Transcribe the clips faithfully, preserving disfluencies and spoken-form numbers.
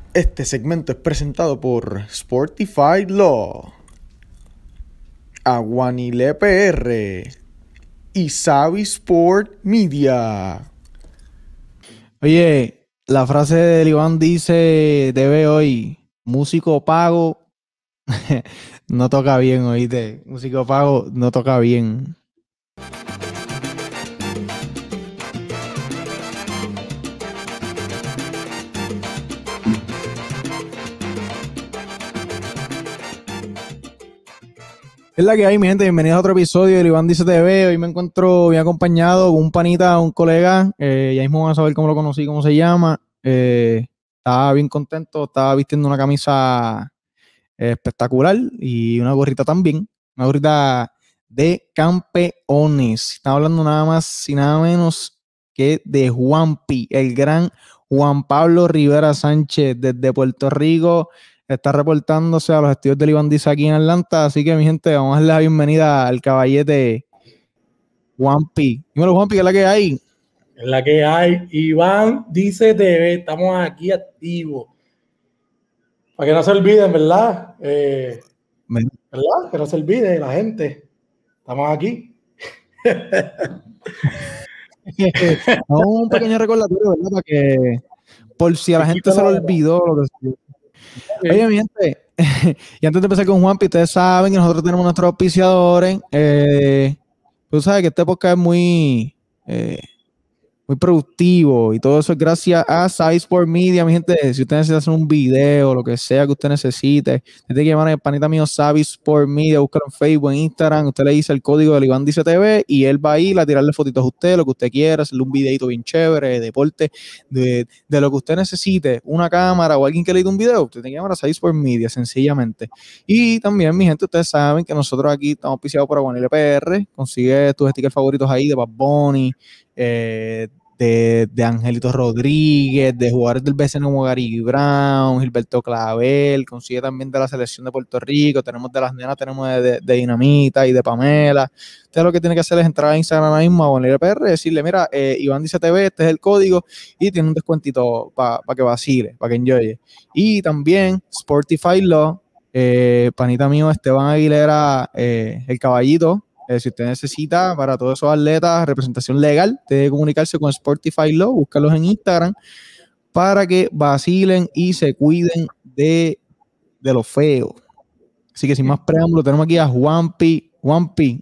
Este segmento es presentado por Sportify Law, Aguanile P R y Savi Sport Media. Oye, la frase de Iván dice, debe hoy, músico pago, no toca bien, oíste, músico pago no toca bien. Es la que hay, mi gente. Bienvenidos a otro episodio de Iván Dice T V. Hoy me encuentro bien acompañado con un panita, un colega. Eh, ya mismo van a saber cómo lo conocí, cómo se llama. Eh, estaba bien contento, estaba vistiendo una camisa eh, espectacular y una gorrita también. Una gorrita de campeones. Estamos hablando nada más y nada menos que de Juanpi, el gran Juan Pablo Rivera Sánchez desde Puerto Rico. Está reportándose a los estudios del Iván Dice aquí en Atlanta. Así que, mi gente, vamos a darle la bienvenida al caballete Juanpi. Dímelo, Juanpi, ¿qué es la que hay? Es la que hay. Iván Dice T V. Estamos aquí activos. Para que no se olviden, ¿verdad? Eh, ¿Verdad? Que no se olvide la gente. Estamos aquí. No, un pequeño recordatorio, ¿verdad? Para que, por si a la gente se lo olvidó. Lo que... Oye, mi gente, y antes de empezar con Juanpi, ustedes saben que nosotros tenemos nuestros auspiciadores. Eh, tú sabes que este podcast es muy, eh, muy productivo y todo eso es gracias a Savi Sport Media, mi gente. Si usted necesita hacer un video, lo que sea que usted necesite, tiene que llamar al panita mío Savi Sport Media, búscalo en Facebook, en Instagram. Usted le dice el código del Iván Dice T V y él va a ir a tirarle fotitos a usted, lo que usted quiera, hacerle un videito bien chévere, de deporte, de, de lo que usted necesite, una cámara o alguien que le dé un video. Usted tiene que llamar a Savi Sport Media, sencillamente. Y también, mi gente, ustedes saben que nosotros aquí estamos auspiciados por Aguanile P R. Consigue tus stickers favoritos ahí de Bad Bunny, eh, De, de Angelito Rodríguez, de jugadores del B C N como Gary Brown, Gilberto Clavel, consigue también de la selección de Puerto Rico, tenemos de las nenas, tenemos de, de, de Dinamita y de Pamela. Usted lo que tiene que hacer es entrar a Instagram ahora mismo, a Aguanile P R, decirle, mira, eh, Iván Dice T V, este es el código, y tiene un descuentito para pa que vacile, para que enjoye. Y también Sportify Law, eh, panita mío Esteban Aguilera, eh, el caballito. Eh, si usted necesita para todos esos atletas representación legal, debe comunicarse con Sportify Law, búscalos en Instagram para que vacilen y se cuiden de, de lo feo. Así que sin más preámbulo, tenemos aquí a Juanpi. Juanpi,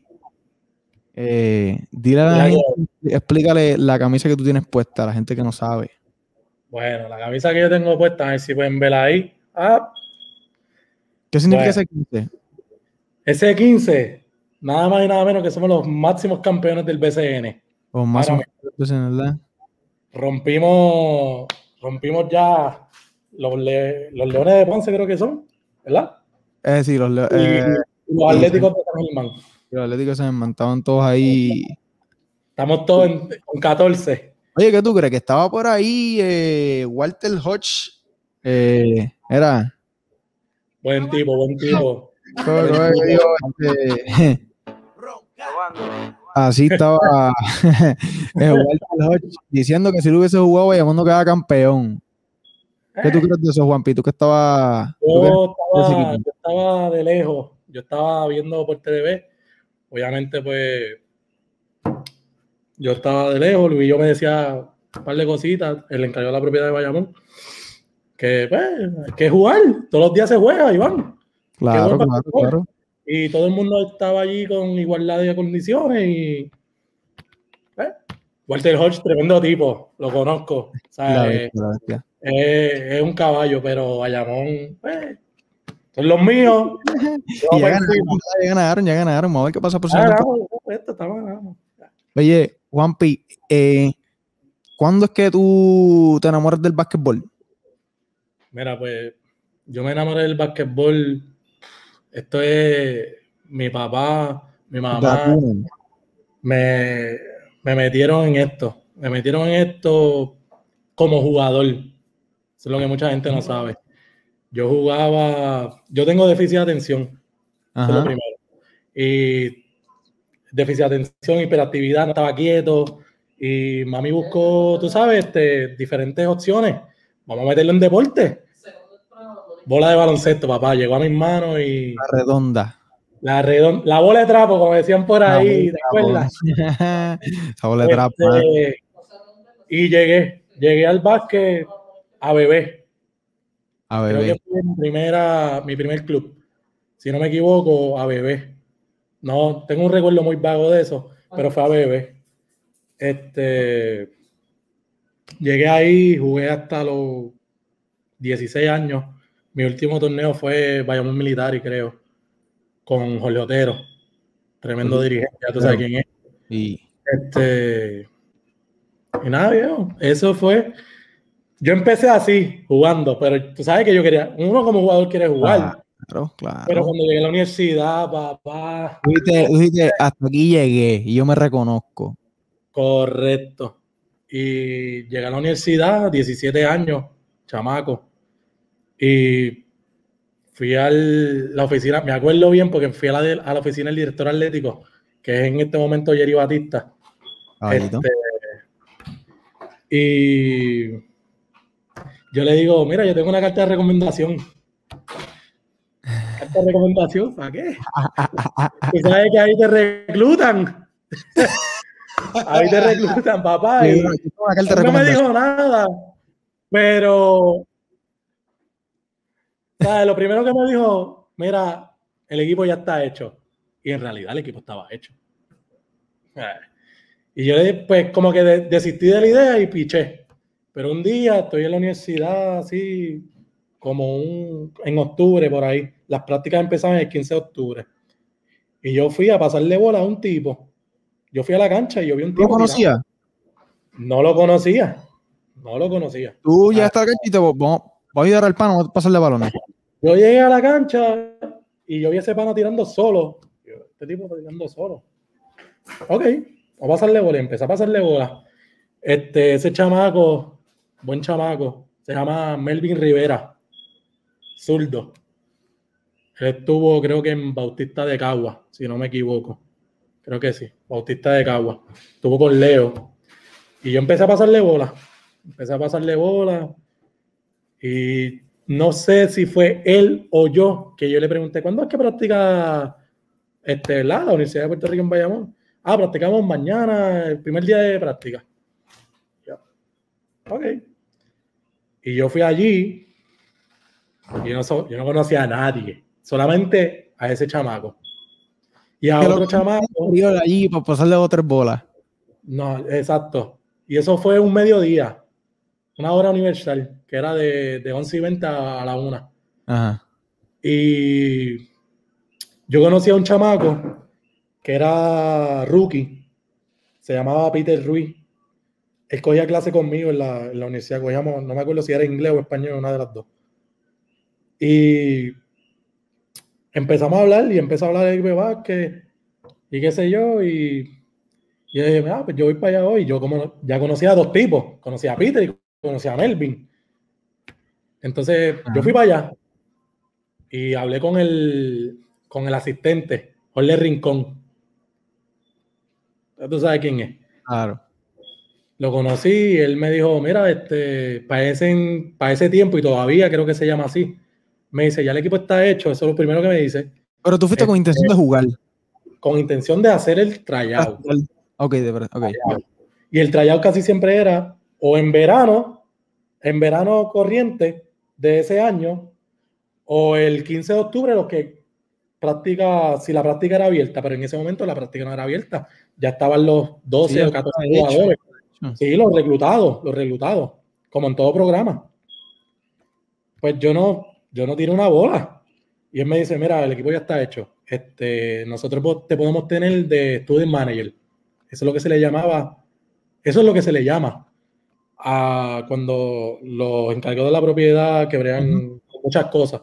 eh, dile a la gente, explícale la camisa que tú tienes puesta a la gente que no sabe. Bueno, la camisa que yo tengo puesta, a ver si pueden verla ahí. Ah. ¿Qué significa ese quince? Ese quince, nada más y nada menos que somos los máximos campeones del B C N. Los máximos campeones, ¿verdad? Rompimos, rompimos ya los, le, los Leones de Ponce, creo que son, ¿verdad? Eh, sí, los, y, eh, y los Atléticos de San Germán. Los Atléticos de San Germán estaban todos ahí. Estamos todos en, con catorce. Oye, ¿qué tú crees? Que estaba por ahí eh, Walter Hodge. Eh, era. Buen tipo, buen tipo. Así estaba Walter Hodge diciendo que si lo hubiese jugado, Bayamón no quedaba campeón. ¿Qué tú crees de eso, Juanpi? ¿Tú que estabas? Yo, estaba, yo estaba de lejos. Yo estaba viendo por T V. Obviamente, pues, yo estaba de lejos. Luis yo me decía un par de cositas. Él encargó la propiedad de Bayamón. Que, pues, hay que jugar. Todos los días se juega, Iván. Claro, claro, claro. Y todo el mundo estaba allí con igualdad de condiciones y... ¿eh? Walter Hodge, tremendo tipo. Lo conozco. O sea, la bestia, la bestia. Es, es un caballo, pero Bayamón... Eh, son los míos. Y ya ganaron, ya ganaron, ya ganaron. Vamos a ver qué pasa por ah, ganamos, esto, estamos, ganamos. Oye, Juanpi, eh, ¿cuándo es que tú te enamoras del básquetbol? Mira, pues yo me enamoré del básquetbol. Esto es mi papá, mi mamá. Me, me metieron en esto. Me metieron en esto como jugador. Eso es lo que mucha gente no sabe. Yo jugaba, yo tengo déficit de atención. Ajá. Eso es lo primero. Y déficit de atención, hiperactividad, no estaba quieto. Y mami buscó, tú sabes, este, diferentes opciones. Vamos a meterlo en deporte. bola de baloncesto, papá. Llegó a mis manos y... La redonda. La, redonda, la bola de trapo, como decían por ahí, ¿te acuerdas? La bola de trapo. Este, y llegué, llegué al básquet a beber. A beber. Creo que fue mi, primera, mi primer club. Si no me equivoco, a beber. No, tengo un recuerdo muy vago de eso, pero fue a beber. Este, llegué ahí, jugué hasta los dieciséis años. Mi último torneo fue Bayamón Militari, creo, con Jorge Otero, tremendo Sí, dirigente, ya tú sabes quién es. Y... Este, y nada, viejo, eso fue. Yo empecé así, jugando, pero tú sabes que yo quería, uno como jugador quiere jugar. Claro, claro. Pero cuando llegué a la universidad, papá. Dijiste, dijiste, hasta aquí llegué y yo me reconozco. Correcto. Y llegué a la universidad, diecisiete años, chamaco. Y fui a la oficina, me acuerdo bien porque fui a la, de, a la oficina del director atlético, que es en este momento Jerry Batista. Este, y yo le digo, mira, yo tengo una carta de recomendación. ¿Carta de recomendación? ¿Para qué? Tú sabes que ahí te reclutan. Ahí te reclutan, papá. Y no me dijo nada. Pero, ¿sabes? Lo primero que me dijo, mira, el equipo ya está hecho. Y en realidad el equipo estaba hecho. Y yo, pues, como que de, desistí de la idea y piché. Pero un día estoy en la universidad, así, como un, en octubre, por ahí. Las prácticas empezaban el quince de octubre. Y yo fui a pasarle bola a un tipo. Yo fui a la cancha y yo vi un tipo. ¿Lo conocía? No lo conocía. No lo conocía. Tú ya estás aquí, te vamos, voy a ayudar al pana, vamos a pasarle balones. Yo llegué a la cancha y yo vi a ese pana tirando solo. Este tipo está tirando solo. Ok, voy a pasarle bola. Empecé a pasarle bola. Este, ese chamaco, buen chamaco, se llama Melvin Rivera, zurdo. Él estuvo, creo que en Bautista de Cagua, si no me equivoco. Creo que sí, Bautista de Cagua. Estuvo con Leo. Y yo empecé a pasarle bola. Empecé a pasarle bola. Y no sé si fue él o yo que yo le pregunté, ¿cuándo es que practica este, la, la Universidad de Puerto Rico en Bayamón? Ah, practicamos mañana, el primer día de práctica. Ya. Ok. Y yo fui allí y yo no, so, yo no conocía a nadie, solamente a ese chamaco. Y a otro chamaco. Allí para pasarle otras bolas. No, exacto. Y eso fue un mediodía, una hora universal, que era de, de once y veinte a la una. Ajá. Y yo conocí a un chamaco que era rookie, se llamaba Peter Ruiz. Él cogía clase conmigo en la, en la universidad, cogíamos, no me acuerdo si era inglés o español, una de las dos. Y empezamos a hablar y empezó a hablar de equipo de básquet y qué sé yo, y y yo dije, ah, pues yo voy para allá hoy. Yo como ya conocía a dos tipos, conocía a Peter y conocía a Melvin. Entonces Ajá. yo fui para allá y hablé con el, con el asistente, Jorge Rincón. ¿Tú sabes quién es? Claro. Lo conocí y él me dijo, mira, este, para ese, para ese tiempo, y todavía creo que se llama así, me dice, ya el equipo está hecho, eso es lo primero que me dice. Pero tú fuiste este, con intención de jugar. Con intención de hacer el tryout. Ok, de verdad, ok. Y el tryout casi siempre era o en verano, en verano corriente de ese año, o el quince de octubre, los que práctica, si la práctica era abierta, pero en ese momento la práctica no era abierta, ya estaban los doce sí, o catorce jugadores. Sí, los reclutados, los reclutados, como en todo programa. Pues yo no, yo no tiré una bola. Y él me dice, mira, el equipo ya está hecho. Este, nosotros te podemos tener de student manager. Eso es lo que se le llamaba, eso es lo que se le llama a cuando los encargados de la propiedad que bregan uh-huh. muchas cosas.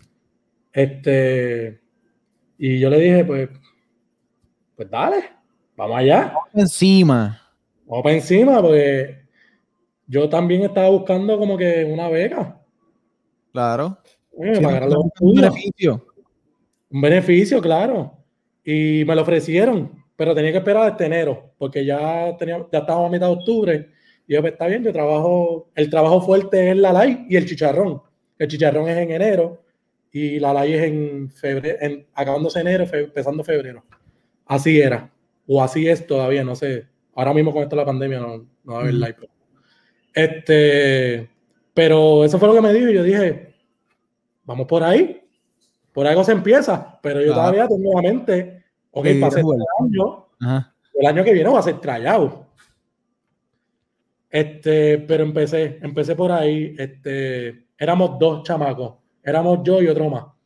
Este, y yo le dije, pues, pues dale, vamos allá. Vamos encima. Vamos para encima, porque yo también estaba buscando como que una beca. Claro. Eh, sí, pagar los un beneficio. Un beneficio, claro. Y me lo ofrecieron, pero tenía que esperar hasta enero, porque ya, tenía, ya estábamos a mitad de octubre. Y yo, pues está bien, yo trabajo, el trabajo fuerte es la light y el chicharrón. el chicharrón es en enero y la ley es en febrero, en, acabándose enero, fe, empezando febrero. Así era, o así es todavía, no sé. Ahora mismo con esto de la pandemia no, no va a haber uh-huh. live. Este, pero eso fue lo que me dijo y yo dije, vamos por ahí, por algo se empieza, pero yo ah. todavía tengo la mente, ok, sí, pasé el año, uh-huh. el año que viene va a ser tryout. Este, pero empecé, empecé por ahí, este, éramos dos chamacos, éramos yo y otro más.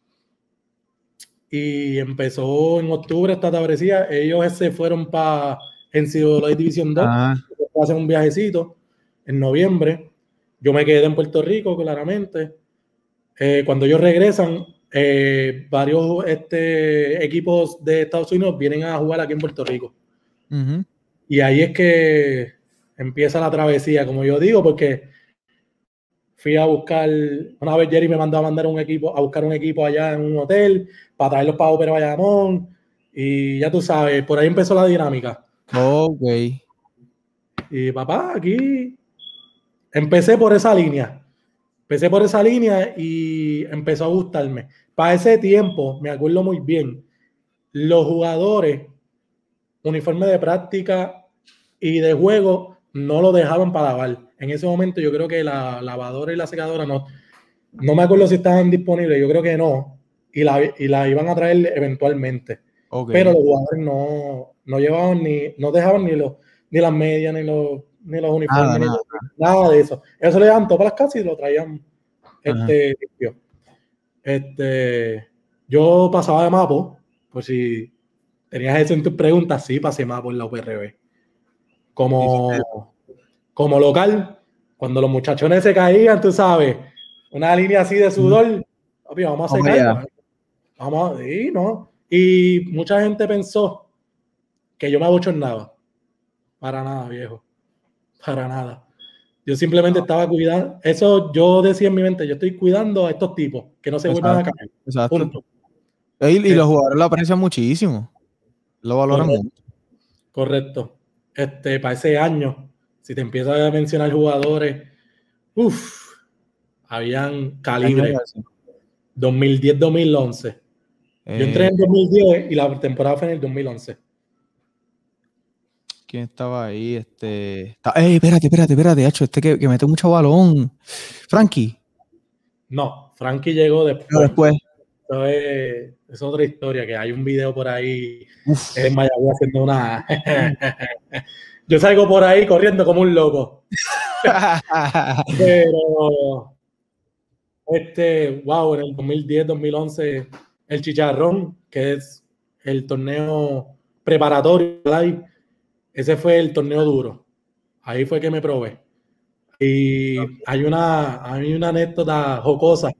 Y empezó en octubre esta tabrecía, ellos se fueron para N C A A División dos, uh-huh. hacen un viajecito en noviembre, yo me quedé en Puerto Rico, claramente. Eh, cuando ellos regresan, eh, varios este, equipos de Estados Unidos vienen a jugar aquí en Puerto Rico. Uh-huh. Y ahí es que empieza la travesía, como yo digo, porque fui a buscar, una vez Jerry me mandó a mandar un equipo, a buscar un equipo allá en un hotel, para traerlos para Ópera Bayamón, y ya tú sabes, por ahí empezó la dinámica. Ok. Y papá, aquí empecé por esa línea. Empecé por esa línea y empezó a gustarme. Para ese tiempo, me acuerdo muy bien, los jugadores, uniforme de práctica y de juego, no lo dejaban para lavar. En ese momento yo creo que la lavadora y la secadora no, no me acuerdo si estaban disponibles, yo creo que no, y la, y la iban a traer eventualmente. Okay. Pero los jugadores no, no llevaban ni, no dejaban ni, los, ni las medias, ni los, ni los uniformes, nada, ni nada. Los, nada de eso. Eso le daban todo para las casas y lo traían este, este yo pasaba de Mapo, pues si tenías eso en tus preguntas, sí, pasé Mapo en la U P R B. Como, como local, cuando los muchachones se caían, tú sabes, una línea así de sudor, papi, vamos a secar. Vamos a, sí, ¿no? Y mucha gente pensó que yo me abochornaba. Para nada, viejo. Para nada. Yo simplemente estaba cuidando. Eso yo decía en mi mente, yo estoy cuidando a estos tipos, que no se vuelvan a caer. Exacto. Punto. Y, y los jugadores lo aprecian muchísimo. Lo valoran Correcto. mucho. Correcto. Este, para ese año, si te empiezas a mencionar jugadores, uff, habían calibre. dos mil diez dos mil once. Eh, Yo entré en dos mil diez y la temporada fue en el dos mil once. ¿Quién estaba ahí? Este. ¡Ey, espérate, espérate, espérate! Hacho, este que, que mete mucho balón. ¿Frankie? No, Frankie llegó después. No, después. Eso es, es otra historia, que hay un video por ahí Uf. en Mayagüez haciendo una... Yo salgo por ahí corriendo como un loco. Pero... Este, wow, en el dos mil diez dos mil once, el Chicharrón, que es el torneo preparatorio, ese fue el torneo duro. Ahí fue que me probé. Y hay una, hay una anécdota jocosa.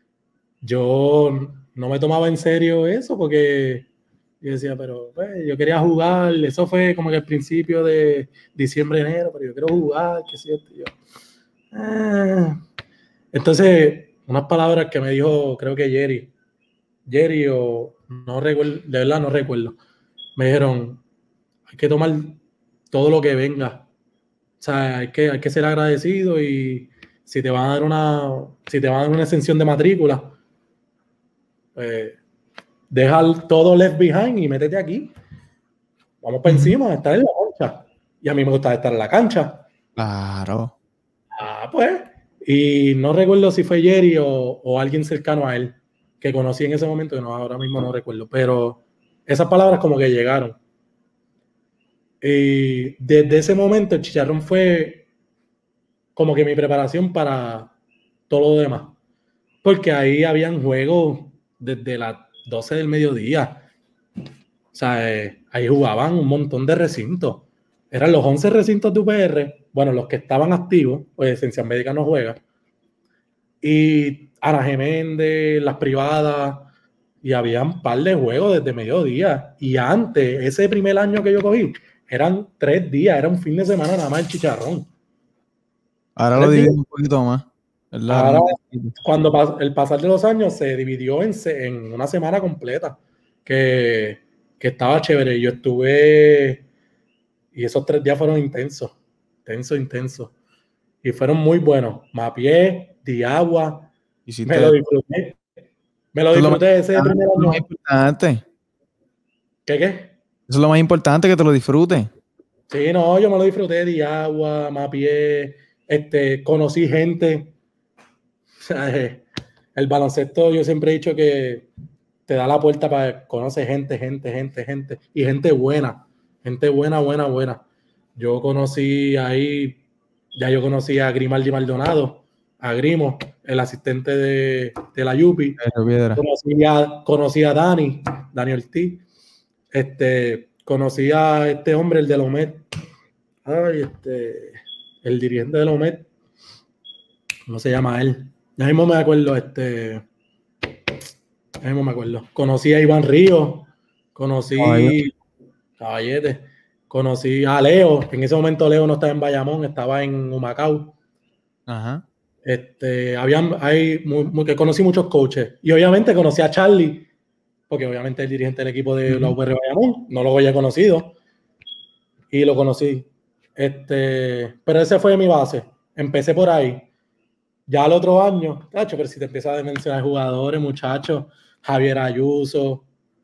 Yo no me tomaba en serio eso porque yo decía, pero pues, yo quería jugar. Eso fue como que al principio de diciembre, enero, pero yo quiero jugar, qué cierto. Yo, ah. Entonces, unas palabras que me dijo, creo que Jerry, Jerry o no recuerdo, de verdad no recuerdo, me dijeron, hay que tomar todo lo que venga. O sea, hay que, hay que ser agradecido y si te van a dar una, si te van a dar una exención de matrícula, pues deja todo left behind y métete aquí. Vamos para encima, estar en la cancha. Y a mí me gusta estar en la cancha. Claro. Ah, pues. Y no recuerdo si fue Jerry o, o alguien cercano a él que conocí en ese momento, que no, ahora mismo no recuerdo, pero esas palabras como que llegaron. Y desde ese momento el Chicharrón fue como que mi preparación para todo lo demás. Porque ahí habían juegos desde las doce del mediodía. O sea, eh, ahí jugaban un montón de recintos. Eran los once recintos de U P R, bueno, los que estaban activos, pues Ciencias Médicas no juega. Y Ana Geméndez, las privadas, y había un par de juegos desde mediodía. Y antes, ese primer año que yo cogí, eran tres días, era un fin de semana nada más el Chicharrón. Ahora lo dividen un poquito más. Ahora, cuando el pasar de los años se dividió en, en una semana completa, que, que estaba chévere. Yo estuve, y esos tres días fueron intensos, intensos, intensos. Y fueron muy buenos. Mapié, Diagua, Hiciste... Me lo disfruté. Me lo disfruté ese primer año. Eso es lo más importante. ¿Qué qué? Eso es lo más importante, que te lo disfrutes. Sí, no, yo me lo disfruté de agua, mapeé, este, conocí gente. O sea, eh, el baloncesto, yo siempre he dicho que te da la puerta para conocer gente, gente, gente, gente. Y gente buena. Gente buena, buena, buena. Yo conocí ahí, ya yo conocí a Grimaldi Maldonado, a Grimo, el asistente de, de la Yupi. Conocí a, conocí a Dani, Dani Ortiz. Este, conocí a este hombre, el de la O M E D. Ay, este, el dirigente de la O M E D. ¿Cómo se llama él? Ya mismo me acuerdo, este. Ya mismo me acuerdo. Conocí a Iván Ríos. Conocí. Caballete. Caballete. Conocí a Leo. En ese momento Leo no estaba en Bayamón, estaba en Humacao. Ajá. Este, habían, hay, muy, muy, que conocí muchos coaches. Y obviamente conocí a Charlie, porque obviamente es el dirigente del equipo de uh-huh. la U P R Bayamón. No lo había conocido. Y lo conocí. Este, pero ese fue mi base. Empecé por ahí. Ya al otro año, tacho, pero si te empiezas a mencionar jugadores, muchachos, Javier Ayuso,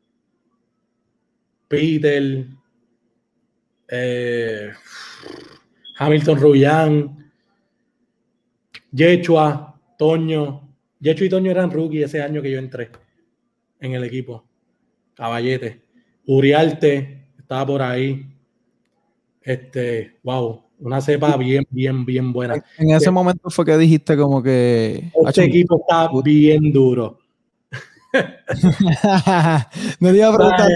Peter, eh, Hamilton Rullán, Yechua, Toño. Yechua y Toño eran rookie ese año que yo entré en el equipo. Caballete. Uriarte estaba por ahí. Este, wow, una cepa bien, bien, bien buena. En ese que, momento fue que dijiste como que... Este equipo está bien duro. No te iba a preguntar.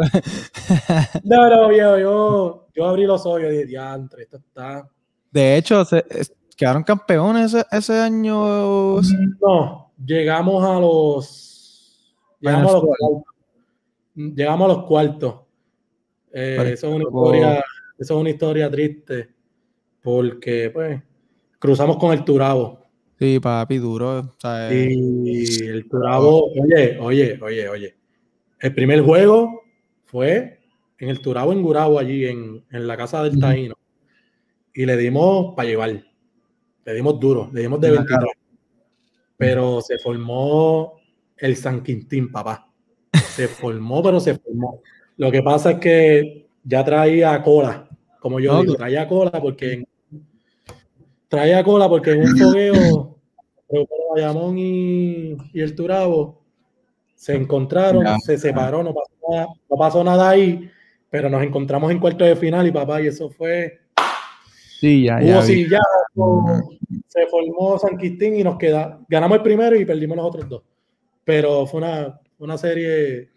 No, no, yo, yo, yo abrí los ojos y dije, diantre, esto está... De hecho, se, ¿quedaron campeones ese, ese año? No, llegamos a los... Llegamos a los cuartos. Llegamos a los cuartos. Eh, eso, es una historia, eso es una historia triste, porque, pues, cruzamos con el Turabo. Sí, papi, duro. O sea, y el Turabo, oye, oye, oye, oye. El primer juego fue en el Turabo en Gurabo, allí en, en la casa del uh-huh. Taíno. Y le dimos para llevar. Le dimos duro, le dimos de veintitrés. Claro. Pero se formó el San Quintín, papá. Se formó, pero se formó. Lo que pasa es que ya traía cola, como yo okay. digo, traía cola porque traía cola porque en un fogueo Bayamón y, y el Turabo se encontraron, ya, se separó, no pasó, nada, no pasó nada ahí, pero nos encontramos en cuartos de final y papá, y eso fue... Sí, ya, hubo ya. sillazo, uh-huh. Se formó San Quintín y nos queda, ganamos el primero y perdimos los otros dos. Pero fue una, una serie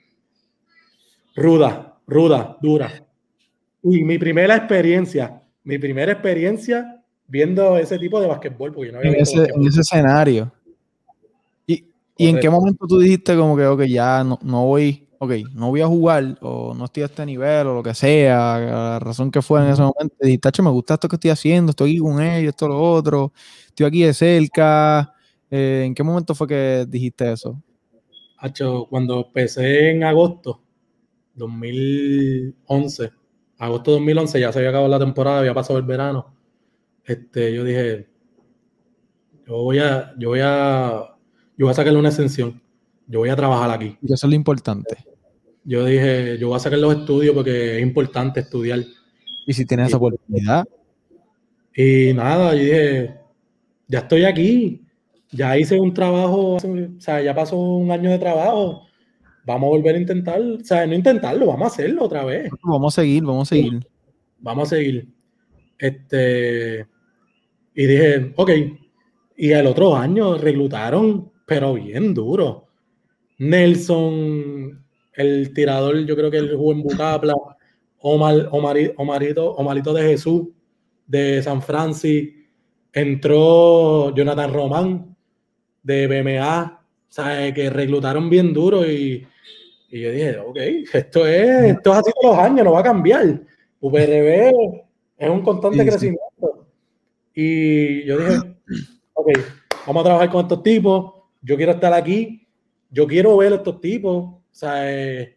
ruda, ruda, dura. Y mi primera experiencia, mi primera experiencia viendo ese tipo de basquetbol, porque yo no había en visto ese, en ese escenario. ¿Y, ¿Y en qué momento tú dijiste como que, ok, ya no, no voy, ok, no voy a jugar, o no estoy a este nivel, o lo que sea, la razón que fue en ese momento? Y tacho, me gusta esto que estoy haciendo, estoy aquí con ellos, esto, lo otro, estoy aquí de cerca. Eh, ¿En qué momento fue que dijiste eso? Hacho, cuando empecé en agosto dos mil once, agosto dos mil once, ya se había acabado la temporada, había pasado el verano. Este, yo dije, yo voy a, yo voy a, yo voy a sacarle una exención. Yo voy a trabajar aquí. Y eso es lo importante. Yo dije, yo voy a sacar los estudios porque es importante estudiar. Y si tienes y, esa oportunidad. Y nada, yo dije, ya estoy aquí. Ya hice un trabajo, o sea, ya pasó un año de trabajo. Vamos a volver a intentar, o sea, no intentarlo, vamos a hacerlo otra vez. Vamos a seguir, vamos a seguir. Vamos a seguir. Este, y dije, ok. Y el otro año reclutaron, pero bien duro. Nelson, el tirador, yo creo que él jugó en Bucapla. Omar, Omar, Omarito, Omarito de Jesús, de San Francisco. Entró Jonathan Román, de B M A. O sea, que reclutaron bien duro y, y yo dije, ok, esto es, esto es así todos los años, no va a cambiar. U P R B es un constante sí, crecimiento. Sí. Y yo dije, ok, vamos a trabajar con estos tipos, yo quiero estar aquí, yo quiero ver a estos tipos, o sea, eh,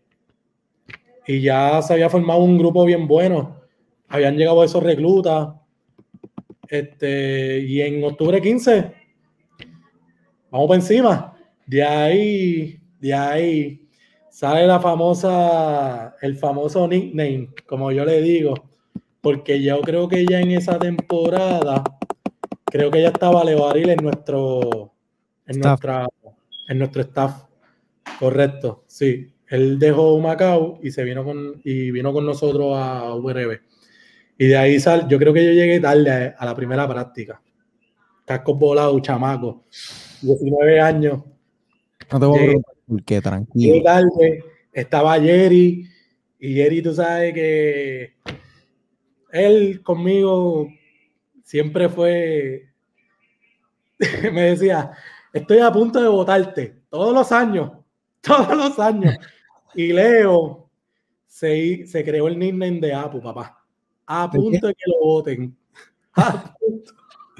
y ya se había formado un grupo bien bueno, habían llegado esos reclutas, este, y en octubre quince vamos por encima. De ahí, de ahí, sale la famosa, el famoso nickname, como yo le digo, porque yo creo que ya en esa temporada, creo que ya estaba Leo Aril en nuestro, en nuestra, en nuestro staff. Correcto, sí. Él dejó Macao y se vino con, y vino con nosotros a U R B. Y de ahí sal, yo creo que yo llegué tarde a, a la primera práctica. Cascos volados, chamaco. diecinueve años. No te voy a preguntar por qué, tranquilo. Llegué tarde, estaba Jerry, y Jerry, tú sabes que él conmigo siempre fue, me decía, estoy a punto de votarte, todos los años, todos los años. Y Leo se, se creó el nickname de Apu, papá. A punto de que lo voten. A punto.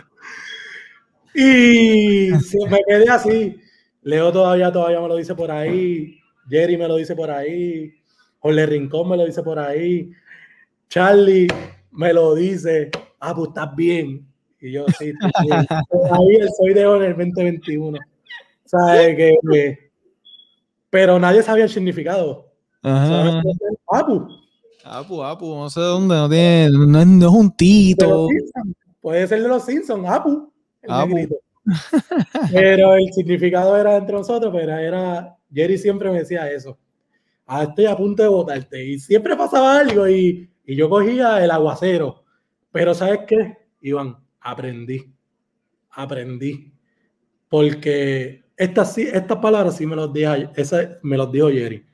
Y se me quedé así. Leo todavía, todavía me lo dice por ahí. Jerry me lo dice por ahí. Jorge Rincón me lo dice por ahí. Charlie me lo dice. Ah, pues estás bien. Y yo, sí, estoy bien. Ahí el soy de en el veinte veintiuno. ¿Sabes qué? Que, pero nadie sabía el significado. Ajá. Apu. Apu, Apu, no sé dónde, no tiene, no es, no es un Tito. Puede ser de los Simpsons, Apu. El Apu. negrito. Pero el significado era entre nosotros, pero era, Jerry siempre me decía eso. Ah, estoy a punto de votarte. Y siempre pasaba algo y, y yo cogía el aguacero. Pero ¿sabes qué, Iván? Aprendí. Aprendí. Porque estas, estas palabras sí me los dijo, esa, me los dijo Jerry.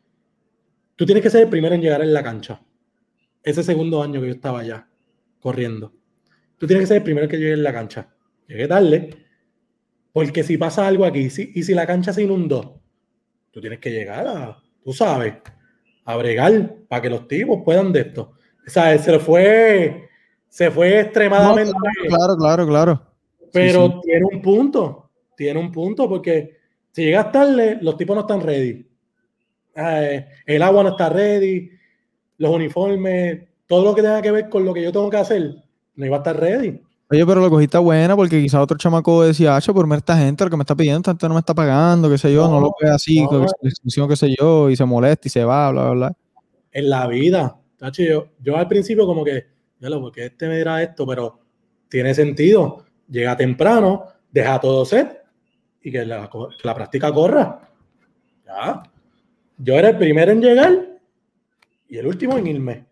Tú tienes que ser el primero en llegar en la cancha. Ese segundo año que yo estaba allá, corriendo. Tú tienes que ser el primero que llegue en la cancha. Llegué tarde, porque si pasa algo aquí, si, y si la cancha se inundó, tú tienes que llegar a, tú sabes, a bregar para que los tipos puedan de esto. O sea, se fue, se fue extremadamente. No, claro, claro, claro. Pero sí, sí. tiene un punto, tiene un punto, porque si llegas tarde, los tipos no están ready. Eh, el agua no está ready, los uniformes, todo lo que tenga que ver con lo que yo tengo que hacer, no iba a estar ready. Oye, pero la cogiste buena porque quizá otro chamaco decía, hacho, por esta gente, lo que me está pidiendo, esta gente no me está pagando, qué sé yo, no, no lo ve así, no, con extensión, qué sé yo, y se molesta y se va, bla, bla, bla. En la vida, tacho, yo, yo al principio como que, ya porque este me dirá esto, pero tiene sentido. Llega temprano, deja todo set y que la, que la práctica corra. Ya. Yo era el primero en llegar y el último en irme.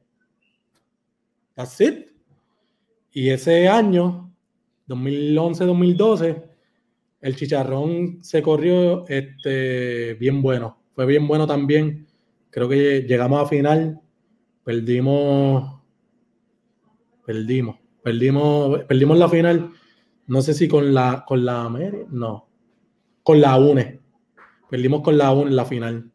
That's it. Y ese año, dos mil once dos mil doce, el chicharrón se corrió este, bien bueno. Fue bien bueno también. Creo que llegamos a final. Perdimos. Perdimos. Perdimos. Perdimos la final. No sé si con la con la América. No. Con la U N E. Perdimos con la U N E en la final.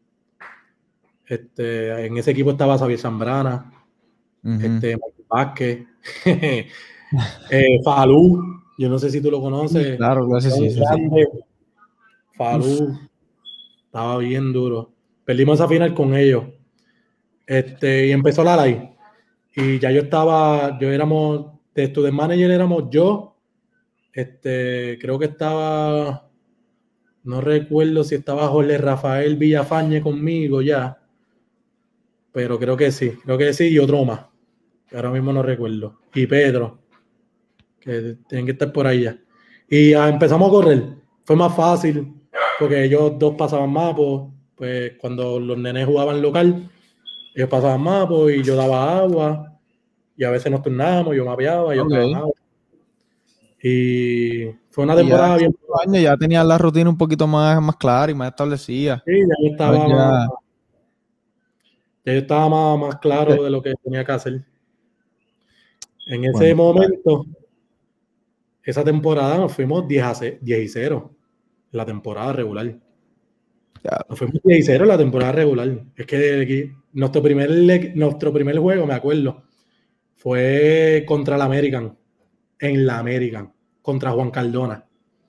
Este, en ese equipo estaba Xavier Zambrana. Uh-huh. Este, Vázquez. eh, Falú. Yo no sé si tú lo conoces. Claro, gracias. Sí, sí, sí. Falú. Estaba bien duro. Perdimos esa final con ellos. Este, y empezó la live. Y ya yo estaba, yo éramos, de student manager éramos yo. Este, creo que estaba, no recuerdo si estaba Jorge Rafael Villafañe conmigo ya. Pero creo que sí, creo que sí, y otro más. Ahora mismo no recuerdo. Y Pedro, que tienen que estar por ahí ya. Y ah, empezamos a correr. Fue más fácil, porque ellos dos pasaban mapos. Pues cuando los nenes jugaban local, ellos pasaban mapos y yo daba agua. Y a veces nos turnábamos, yo mapeaba, ellos okay. daban agua. Y fue una temporada ya, bien. Años ya tenía la rutina un poquito más, más clara y más establecida. Sí, ya yo estaba, ya... Más, ya yo estaba más, más claro sí. de lo que tenía que hacer. En ese bueno, momento, esa temporada nos fuimos diez y cero. La temporada regular. Ya. Nos fuimos diez y cero la temporada regular. Es que aquí, nuestro, primer, nuestro primer juego, me acuerdo, fue contra el American. En la American. Contra Juan Cardona.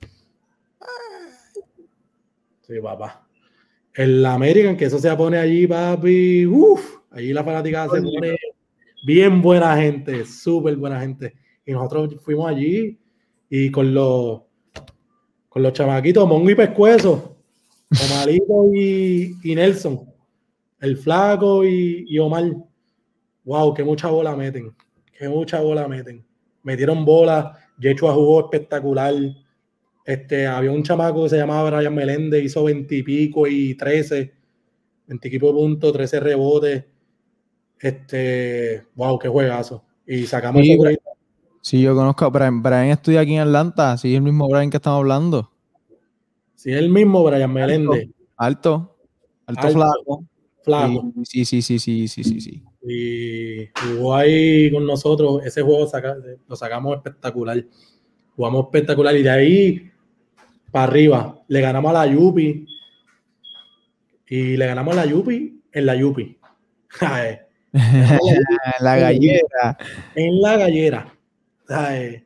Sí, papá. En la American, que eso se pone allí, papi. Uf, allí la fanaticada se pone bien buena gente, súper buena gente. Y nosotros fuimos allí y con los con los chamaquitos, Mongo y Pescuezo, Omarito y, y Nelson, el Flaco y, y Omar. Wow, qué mucha bola meten, qué mucha bola meten. Metieron bola, Yechua jugó espectacular. Este, había un chamaco que se llamaba Brian Meléndez, hizo veinte y pico y trece, veinte y pico puntos, trece rebotes. Este, wow, qué juegazo. Y sacamos Sí, ese jueguito. sí, yo conozco a Brian. Brian estudia aquí en Atlanta. Sí, es el mismo Brian que estamos hablando. Sí, es el mismo Brian Meléndez. Alto, alto, alto, Alto, flaco. flaco. Sí, sí, sí, sí, sí, sí, sí. Y jugó ahí con nosotros. Ese juego saca, lo sacamos espectacular. Jugamos espectacular. Y de ahí para arriba le ganamos a la Yupi. Y le ganamos a la Yupi en la Yupi. Ay, La gallera. en la gallera. Ay.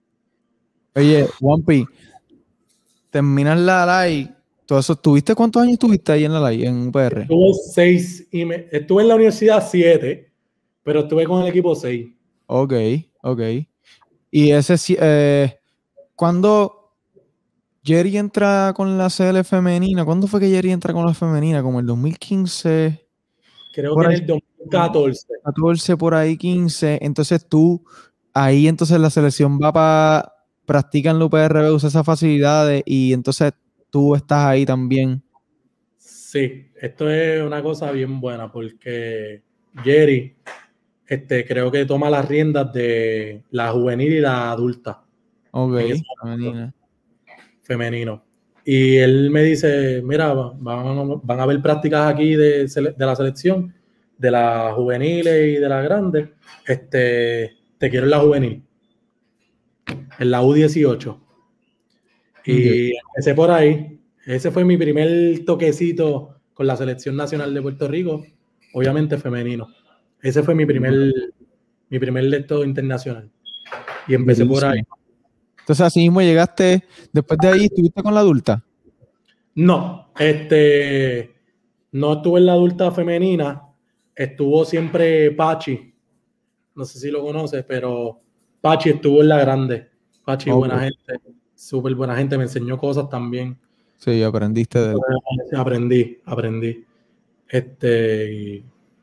Oye, Wampi, terminas la live. Todo eso, ¿tuviste cuántos años estuviste ahí en la live, en U P R? Estuve seis y me, estuve en la universidad siete, pero estuve con el equipo seis. Ok, ok. Y ese sí, eh, ¿cuándo Jerry entra con la C L femenina? ¿Cuándo fue que Jerry entra con la femenina? ¿Como el dos mil quince? Creo Por que en ahí, el dos mil catorce. catorce, por ahí quince. Entonces tú, ahí entonces la selección va para, practica en la U P R B, usa esas facilidades y entonces tú estás ahí también. Sí, esto es una cosa bien buena porque Jerry este, creo que toma las riendas de la juvenil y la adulta. Ok, femenina. Femenino. Y él me dice, mira, van, van a haber prácticas aquí de, de la selección, de las juveniles y de las grandes. Este, te quiero en la juvenil, en la U dieciocho. Y okay. Empecé por ahí. Ese fue mi primer toquecito con la selección nacional de Puerto Rico, obviamente femenino. Ese fue mi primer, uh-huh. mi primer lecto internacional. Y empecé Buenísimo. por ahí. Entonces, así mismo llegaste, después de ahí, ¿estuviste con la adulta? No, este, no estuve en la adulta femenina, estuvo siempre Pachi, no sé si lo conoces, pero Pachi estuvo en la grande. Pachi, okay. Buena gente, súper buena gente, me enseñó cosas también. Sí, aprendiste de él. Aprendí, aprendí. Este, y...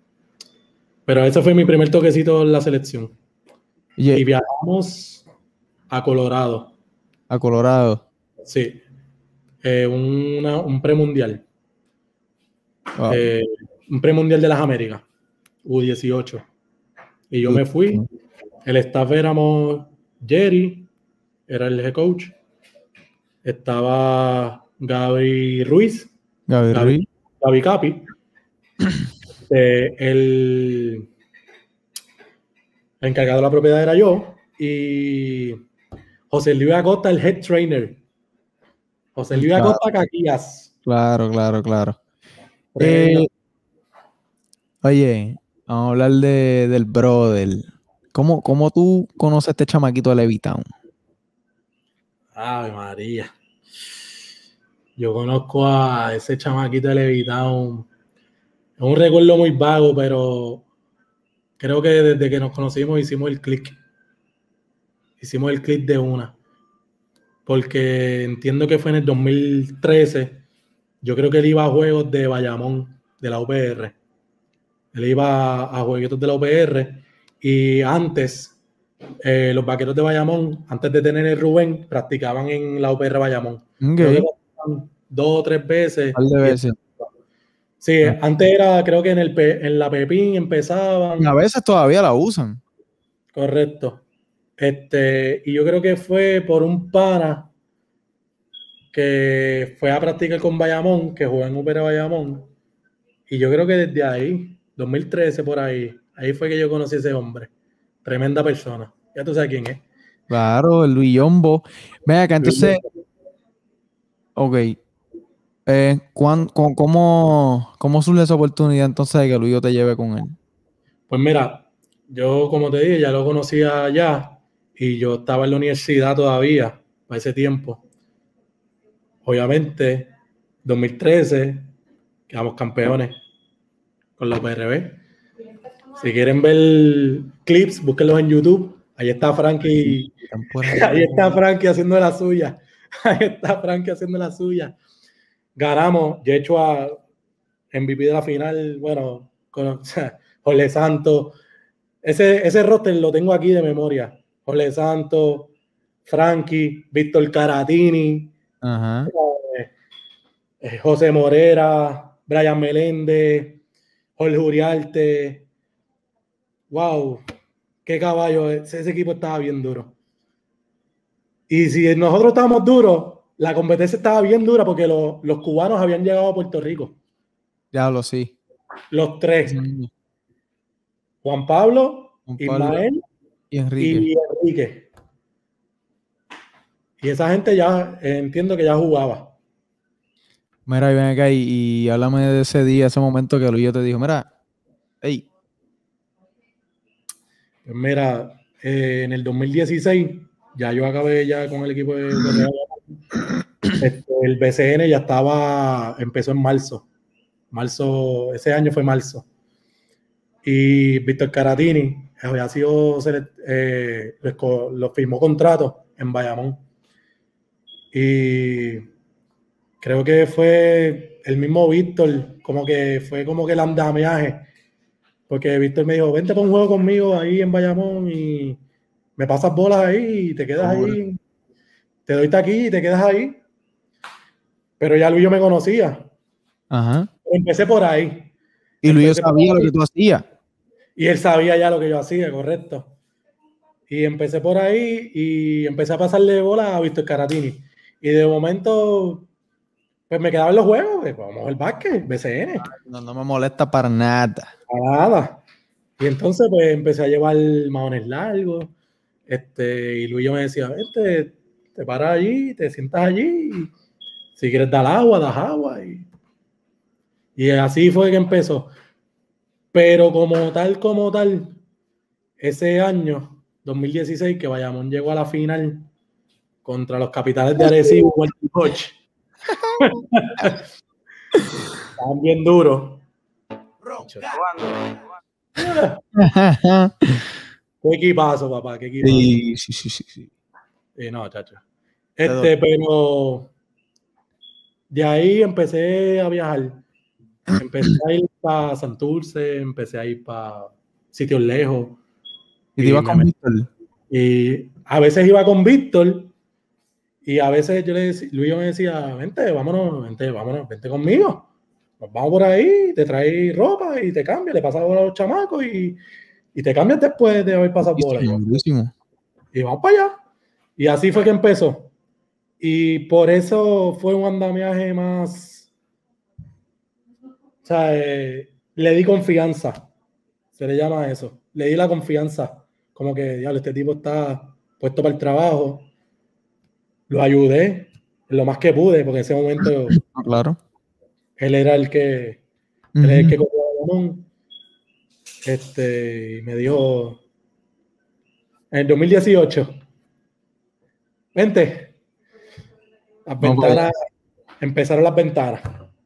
pero ese fue mi primer toquecito en la selección. Yeah. Y viajamos a Colorado. A Colorado. Sí. Eh, una, un premundial. Wow. Eh, un premundial de las Américas. U dieciocho. Y yo me fui. El staff éramos Jerry, era el head coach. Estaba Gaby Ruiz. Gaby, Gaby Ruiz. Gaby Capi. Eh, el, el encargado de la propiedad era yo. Y José Luis Acosta, el head trainer. José Luis claro. Acosta Caquías. Claro, claro, claro. Eh, oye, vamos a hablar de, del brother. ¿Cómo, ¿Cómo tú conoces a este chamaquito de Levitown? Ave María. Yo conozco a ese chamaquito de Levitown. Es un recuerdo muy vago, pero creo que desde que nos conocimos hicimos el click. Hicimos el click de una. Porque entiendo que fue en el dos mil trece. Yo creo que él iba a juegos de Bayamón, de la U P R. Él iba a jueguitos de la U P R. Y antes, eh, los vaqueros de Bayamón, antes de tener el Rubén, practicaban en la U P R Bayamón. Okay. Creo que dos o tres veces. Un par de veces. Sí, ah. Antes era, creo que en, el en la Pepín empezaban. A veces todavía la usan. Correcto. Este, y yo creo que fue por un pana que fue a practicar con Bayamón, que jugó en U P R Bayamón. Y yo creo que desde ahí, dos mil trece por ahí, ahí fue que yo conocí a ese hombre. Tremenda persona. Ya tú sabes quién es. Claro, el Luis Yombo. Ven acá, entonces. Ok. Eh, ¿cuán, con, cómo, ¿Cómo surge esa oportunidad entonces de que Luis te lleve con él? Pues mira, yo como te dije, ya lo conocía ya y yo estaba en la universidad todavía para ese tiempo. Obviamente, dos mil trece, quedamos campeones con la U P R B. Si quieren ver clips, búsquenlos en YouTube. Ahí está Frankie, ahí está Frankie haciendo la suya. Ahí está Frankie haciendo la suya. Ganamos, yo he hecho a M V P de la final, bueno, con o sea, Jorge Santos. Ese, ese roster lo tengo aquí de memoria. Jorge Santos, Frankie, Víctor Caratini, Ajá. eh, José Morera, Brian Meléndez, Jorge Uriarte. Wow, qué caballo. Ese, ese equipo estaba bien duro. Y si nosotros estábamos duros, la competencia estaba bien dura porque lo, los cubanos habían llegado a Puerto Rico. Ya lo sí. Los tres. Sí. Juan Pablo, Juan Pablo Ismael y Enrique. y Enrique. Y esa gente ya, eh, entiendo que ya jugaba. Mira, y ven acá y, y háblame de ese día, ese momento que Luis te dijo, mira, hey. Pues mira, eh, en el dos mil dieciséis, ya yo acabé ya con el equipo de este, el B C N ya estaba, empezó en marzo. Marzo, ese año fue marzo. Y Víctor Caratini había sido, eh, lo firmó contrato en Bayamón. Y creo que fue el mismo Víctor, como que fue como que el andamiaje, porque Víctor me dijo, vente para un juego conmigo ahí en Bayamón y me pasas bolas ahí y te quedas oh, ahí, te doy aquí y te quedas ahí. Pero ya Luis yo me conocía. Ajá. Empecé por ahí. Y Luis sabía lo que tú hacías. Y él sabía ya lo que yo hacía, correcto. Y empecé por ahí y empecé a pasarle bola a Víctor Caratini. Y de momento, pues me quedaba en los juegos. Pues, vamos al básquet, B C N. No, no me molesta para nada. Para nada. Y entonces, pues empecé a llevar maones largos. Este, y Luis yo me decía, vente, te paras allí, te sientas allí. Y si quieres dar agua, das agua. Y, y así fue que empezó. Pero como tal, como tal, ese año, dos mil dieciséis, que Bayamón llegó a la final contra los Capitales de Arecibo, estaban bien duros. Qué equipazo, papá, qué equipazo. Sí, sí, sí, sí. sí. sí no, chacho. Este, pero de ahí empecé a viajar. Empecé a ir para Santurce, empecé a ir para sitios lejos. ¿Y te ibas con Víctor? Y a veces iba con Víctor y a veces yo le decía, Luis me decía, vente, vámonos, vente, vámonos, vente conmigo. Nos vamos por ahí, te traes ropa y te cambias, le pasas bola a los chamacos y, y te cambias después de haber pasado bola. Y vamos para allá. Y así fue que empezó. Y por eso fue un andamiaje más... O sea, eh, le di confianza. Se le llama eso. Le di la confianza. Como que, diablo, este tipo está puesto para el trabajo. Lo ayudé en lo más que pude, porque en ese momento... Claro. Él era el que... Uh-huh. Él era el que cogía el balón. Este, y me dijo... En el dos mil dieciocho... Vente. Las no, ventanas... Pues. Empezaron las ventanas.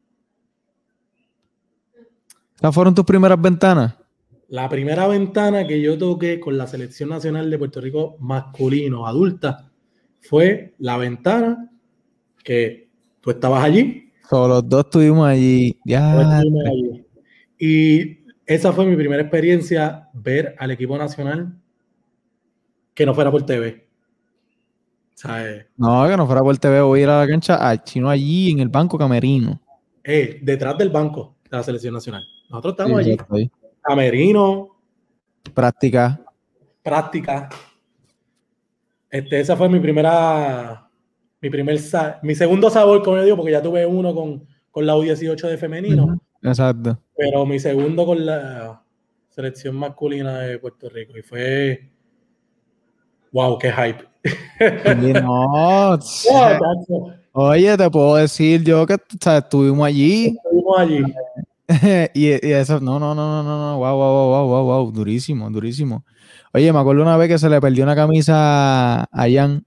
¿Esas fueron tus primeras ventanas? La primera ventana que yo toqué con la Selección Nacional de Puerto Rico masculino, adulta, fue la ventana que tú estabas allí. So, los dos estuvimos allí. Ya. Estuvimos allí. Y esa fue mi primera experiencia, ver al equipo nacional que no fuera por T V. ¿Sabes? No, que no fuera por T V, voy a ir a la cancha, sino allí en el banco camerino. Eh, detrás del banco de la Selección Nacional. Nosotros estamos sí, allí. Camerino. Práctica. Práctica. Este, esa fue mi primera, mi primer, mi segundo sabor, como yo digo, porque ya tuve uno con, con la U dieciocho de femenino. Uh-huh. Exacto. Pero mi segundo con la selección masculina de Puerto Rico. Y fue, wow, qué hype. No, wow, oye, te puedo decir yo que o sea, estuvimos allí. Estuvimos allí. y, y eso, no, no, no, no, no, wow, wow, wow, wow, wow, durísimo, durísimo. Oye, me acuerdo una vez que se le perdió una camisa a Jan.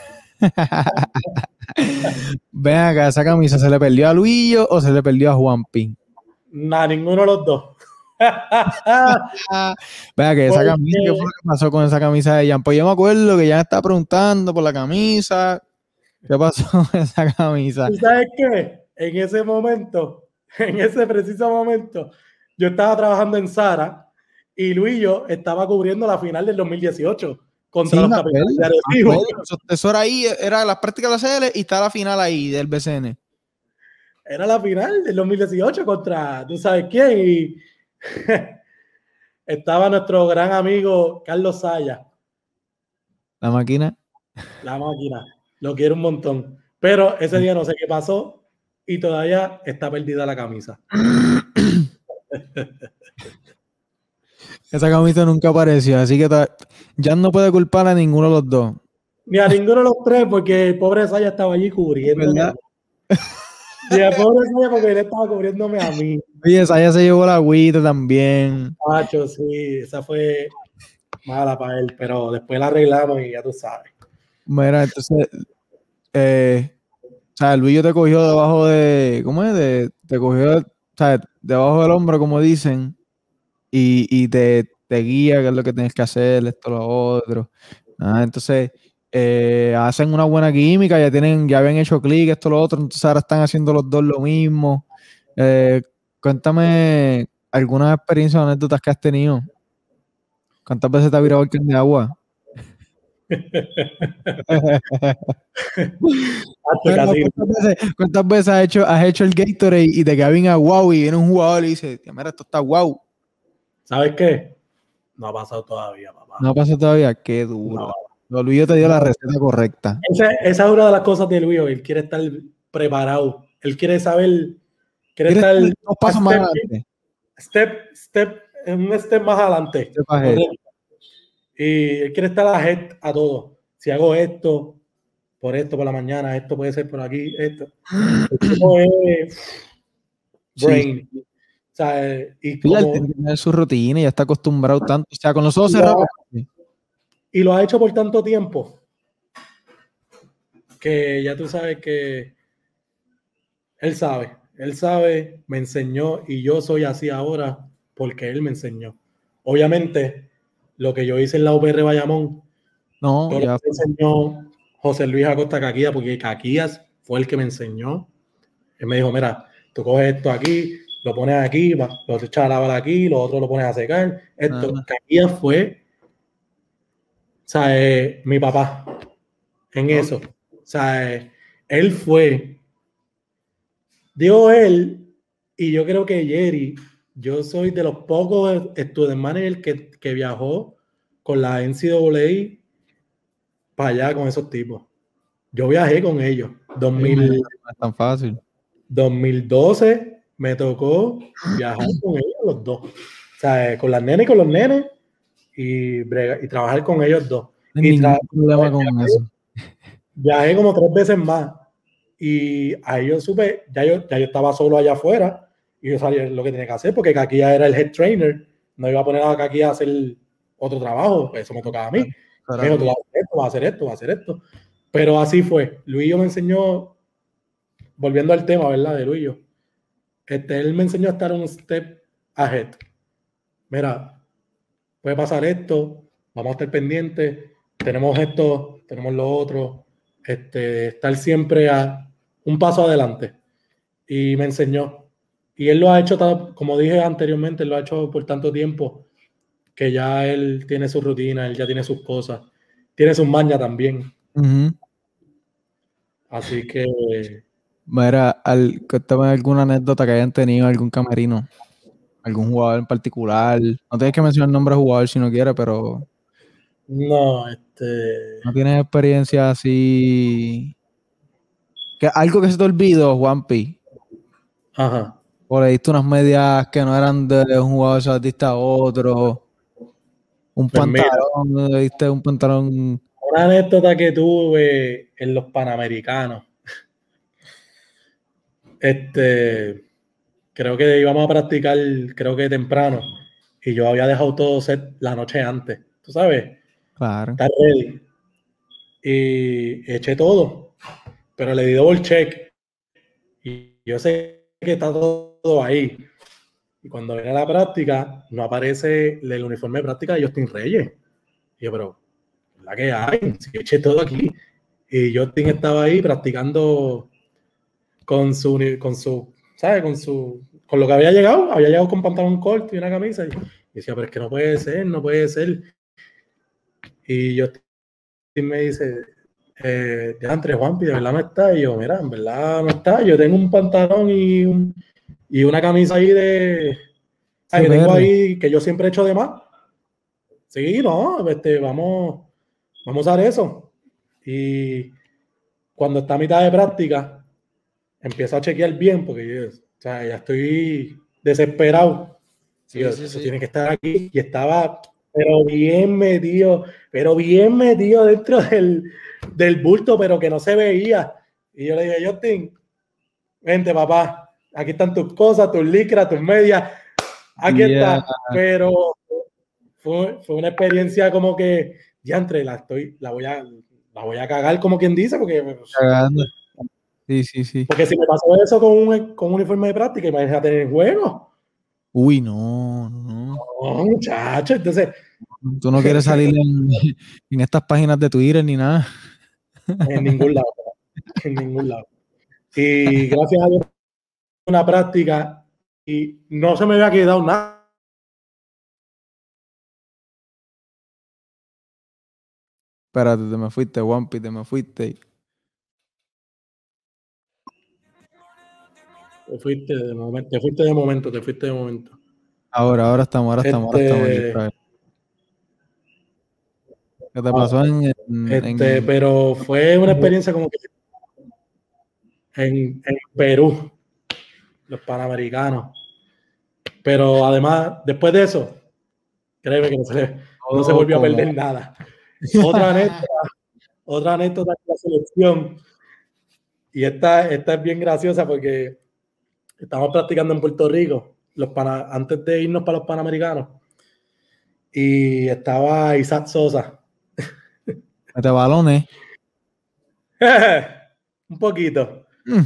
Ven acá, esa camisa, ¿se le perdió a Luillo o se le perdió a Juanpi? Nah, ninguno de los dos. Vea que esa Porque... camisa, ¿qué fue lo que pasó con esa camisa de Jan? Pues yo me acuerdo que Jan estaba preguntando por la camisa. ¿Qué pasó con esa camisa? ¿Tú sabes qué? En ese momento, en ese preciso momento, yo estaba trabajando en Zara y Luillo estaba cubriendo la final del dos mil dieciocho contra Sí, los me Capitanes acuerdo, de me Arecibo. acuerdo. Eso, eso era ahí, era las prácticas de la C L y está la final ahí del B C N. Era la final del dos mil dieciocho contra, ¿tú sabes quién? Y estaba nuestro gran amigo Carlos Saya. La máquina. La máquina. Lo quiero un montón. Pero ese día no sé qué pasó y todavía está perdida la camisa. Esa camisa nunca apareció, así que ta- ya no puede culpar a ninguno de los dos. Ni a ninguno de los tres, porque el pobre Saya estaba allí cubriéndome. ¿Verdad? Ni al pobre Saya porque él estaba cubriéndome a mí. Oye, esa ya se llevó la agüita también. Macho, sí, esa fue mala para él, pero después la arreglamos y ya tú sabes. Mira, entonces, eh, o sea, el Luillo te cogió debajo de, ¿cómo es? De, te cogió, o sea, debajo del hombro, como dicen, y, y te, te guía qué es lo que tienes que hacer, esto, lo otro. Ah, entonces, eh, hacen una buena química, ya tienen, ya habían hecho clic, esto, lo otro, entonces ahora están haciendo los dos lo mismo. Eh, cuéntame algunas experiencias o anécdotas que has tenido. ¿Cuántas veces te ha virado el can de agua? Bueno, Casi, ¿cuántas veces, cuántas veces has hecho, has hecho el Gatorade y te queda bien a wow y viene un jugador y dice, mira, esto está wow? ¿sabes qué? No ha pasado todavía, papá. No pasa todavía, qué duro. No. Luis te dio la receta correcta. Esa, esa es una de las cosas de Luis. Él quiere estar preparado. Él quiere saber, quiere ¿Quieres estar dos pasos más step, adelante? step, step, un step más adelante. Step ahead. Correcto. Y él quiere estar ahead a todo. Si hago esto, por esto por la mañana, esto puede ser por aquí, esto. Esto es brain. Sí. O sea, y Sí, como, él tiene que tener su rutina y ya está acostumbrado tanto. O sea, con los ojos y cerrados. lo, y lo ha hecho por tanto tiempo que ya tú sabes que él sabe, él sabe, me enseñó y yo soy así ahora porque él me enseñó. Obviamente, lo que yo hice en la U P R Bayamón, No, todo ya. lo que me enseñó José Luis Acosta Caquías, porque Caquías fue el que me enseñó. Él me dijo, mira, tú coges esto aquí, lo pones aquí, lo echas a lavar aquí, lo otro lo pones a secar. Esto, Ah. Caquías fue, o sea, eh, mi papá en Okay. eso. O sea, eh, él fue, digo él, y yo creo que Jerry, yo soy de los pocos student managers que, que viajó con la N C A A para allá con esos tipos. Yo viajé con ellos. dos mil, No es tan fácil. dos mil doce me tocó viajar con ellos los dos. O sea, con las nenas y con los nenes y, brega, y trabajar con ellos dos. No hay y ningún tra- problema con viajé, eso. Viajé como tres veces más. Y ahí yo supe, ya yo, ya yo estaba solo allá afuera y yo sabía lo que tenía que hacer porque Kakia era el head trainer. No iba a poner a Kakia a hacer otro trabajo, pues eso me tocaba a mí. Claro. Me dijo, tú vas a hacer esto, vas a hacer esto, vas a hacer esto. Pero así fue. Luillo me enseñó, volviendo al tema, ¿verdad? De Luillo. Este, él me enseñó a estar un step ahead. Mira, puede pasar esto, vamos a estar pendientes, tenemos esto, tenemos lo otro. Este, estar siempre a un paso adelante. Y me enseñó. Y él lo ha hecho, como dije anteriormente, él lo ha hecho por tanto tiempo que ya él tiene su rutina, él ya tiene sus cosas, tiene sus mañas también. Uh-huh. Así que... Mira, al, cuéntame alguna anécdota que hayan tenido algún camerino, algún jugador en particular. No tienes que mencionar el nombre del jugador si no quieres, pero... No, este... ¿No tienes experiencia así? Que algo que se te olvidó, Juanpi. Ajá. O le diste unas medias que no eran de un jugador sabatista a otro. Un Pues pantalón, mira, le diste un pantalón. una anécdota que tuve en los Panamericanos. Este... Creo que íbamos a practicar, creo que temprano. Y yo había dejado todo set la noche antes. ¿Tú sabes? Claro. Está ready. Y eché todo. Pero le di double check. Y yo sé que está todo ahí. Y cuando viene a la práctica, no aparece el uniforme de práctica de Justin Reyes. Y yo, pero, ¿la que hay? Si eché todo aquí. Y Justin estaba ahí practicando con su, con su, ¿sabes? Con su, con lo que había llegado, había llegado con pantalón corto y una camisa. Y decía, pero es que no puede ser, no puede ser. Y Justin me dice, eh, de entre Juanpi, de verdad no está. Y yo, mira, en verdad no está. Yo tengo un pantalón y, un, y una camisa ahí de, ah, que tengo ahí, que yo siempre he hecho de más. Sí, no, este, vamos, vamos a hacer eso. Y cuando está a mitad de práctica, empiezo a chequear bien, porque yo, o sea, ya estoy desesperado. Sí, yo, sí, eso sí. Tiene que estar aquí. Y estaba, pero bien metido, pero bien metido dentro del, del bulto, pero que no se veía. Y yo le dije, Justin, vente, papá, aquí están tus cosas, tus licras, tus medias. Aquí yeah. está. Pero fue, fue una experiencia como que, ya entre la estoy, la voy a, la voy a cagar, como quien dice, porque. Cagando. Sí, sí, sí. Porque si me pasó eso con un, con un uniforme de práctica, imagínate en el juego. Uy, no, no. No, muchacho, entonces. Tú no quieres salir en, en estas páginas de Twitter ni nada. En ningún lado. En ningún lado. Y gracias a Dios, una práctica y no se me había quedado nada. Espérate, te me fuiste, Juanpi, te me fuiste. Te fuiste de momento, te fuiste de momento, te fuiste de momento. Ahora, ahora estamos, ahora estamos, este, ahora estamos. ¿Qué te pasó en, en, este, en... Pero fue una experiencia como que en, en Perú, los Panamericanos. Pero además, después de eso, créeme que no se, no se volvió a perder nada. Otra anécdota, otra anécdota de la selección. Y esta, esta es bien graciosa porque estamos practicando en Puerto Rico los pana, antes de irnos para los Panamericanos. Y estaba Isaac Sosa. ¿Mete balones? Un poquito. Mm.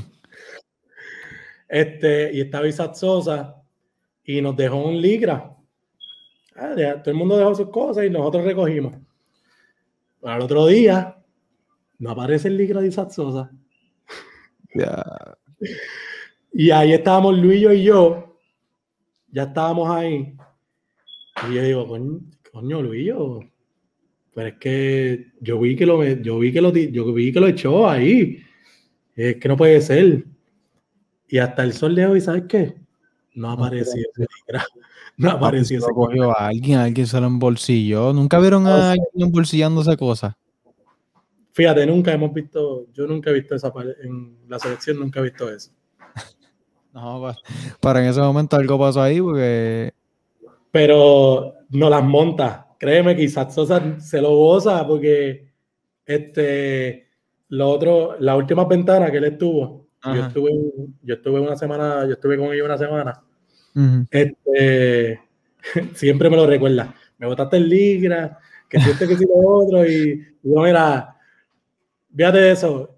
Este, y estaba Isaac Sosa y nos dejó un ligra. Ah, ya, todo el mundo dejó sus cosas y nosotros recogimos. Pero al otro día no aparece el ligra de Isaac Sosa. Yeah. Y ahí estábamos Luis y yo. Ya estábamos ahí. Y yo digo, coño, coño Luis, pero es que yo vi que lo yo vi que lo yo vi que lo echó ahí. Es que no puede ser. Y hasta el sol de hoy, ¿sabes qué? No apareció ese ligra. No apareció ese. Lo cogió a alguien, alguien se lo embolsilló. ¿Nunca vieron a alguien embolsillando esa cosa? Fíjate, nunca hemos visto, yo nunca he visto esa en la selección, nunca he visto eso. No, para, para en ese momento algo pasó ahí porque... Pero no las monta. Créeme que Isaac Sosa se lo goza porque este, lo otro, la última ventana que él estuvo, yo estuve, yo estuve una semana, yo estuve con ellos una semana. Uh-huh. Este, siempre me lo recuerda. Me botaste el ligra, que siente que sí lo otro, y yo, mira, fíjate de eso.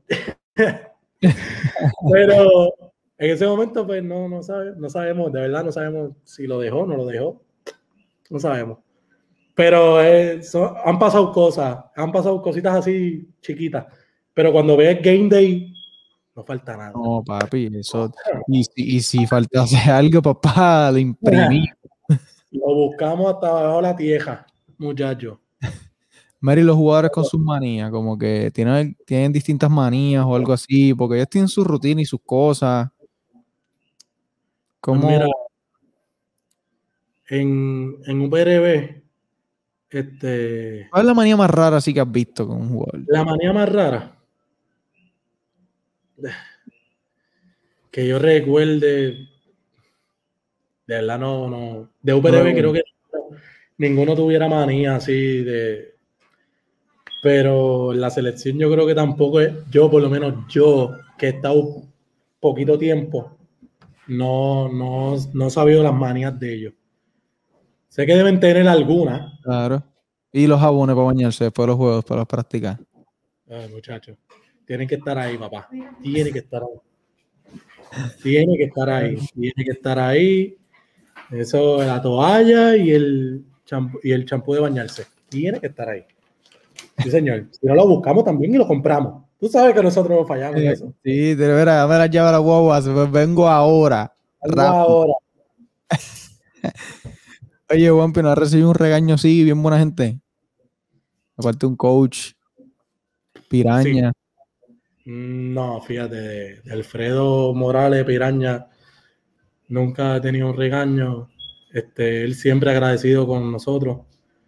Pero en ese momento, pues no, no, sabe, no sabemos, de verdad no sabemos si lo dejó o no lo dejó. No sabemos. Pero eh, son, han pasado cosas, han pasado cositas así chiquitas. Pero cuando ves Game Day, no falta nada. No, papi, eso. Y, y, y si faltase algo, papá, lo imprimí. Lo buscamos hasta abajo de la tierra, muchachos. Mary, los jugadores con sus manías, como que tienen, tienen distintas manías o algo así, porque ellos tienen su rutina y sus cosas. ¿Cómo? Pues mira, en, en U P R B, este... ¿cuál es la manía más rara así que has visto con un jugador? La manía más rara que yo recuerde, de verdad no, no. De U P R B no, creo que ninguno tuviera manía así de... Pero la selección yo creo que tampoco es, yo por lo menos yo, que he estado poquito tiempo, no, no, no he sabido las manías de ellos. Sé que deben tener algunas. Claro. Y los jabones para bañarse después de los juegos, para practicar. Ay, muchachos, tienen que estar ahí, papá. Tienen que estar ahí. Tiene que estar ahí. Tiene que estar ahí. Eso, la toalla y el champú, y el champú de bañarse. Tiene que estar ahí. Sí, señor. Si no lo buscamos también y lo compramos. Tú sabes que nosotros no fallamos en Sí, eso. sí, de veras, dame la llave a la guagua, pues vengo ahora. Algo ahora. Oye, Juanpi, ¿no has recibido un regaño así, bien buena gente? Aparte un coach, piraña. Sí. No, fíjate, de, de Alfredo Morales Piraña nunca ha tenido un regaño. Este, él siempre agradecido con nosotros.